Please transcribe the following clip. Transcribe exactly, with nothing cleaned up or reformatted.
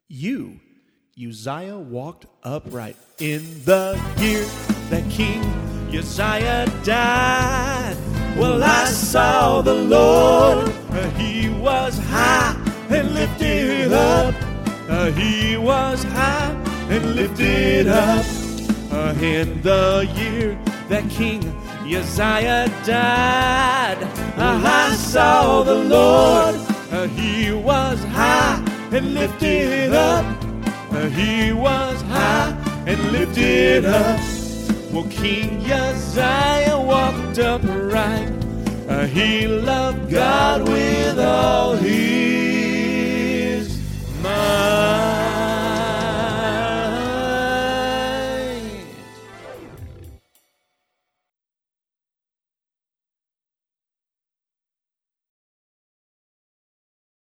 You, Uzziah, walked upright in the year that King Uzziah died. Well, I saw the Lord, uh, he was high and lifted up. Uh, he was high and lifted up. Uh, in the year that King Uzziah died, uh, I saw the Lord, uh, he was high and lifted up. Uh, he was high and lifted up. Well, King Uzziah walked upright. Uh, he loved God with all he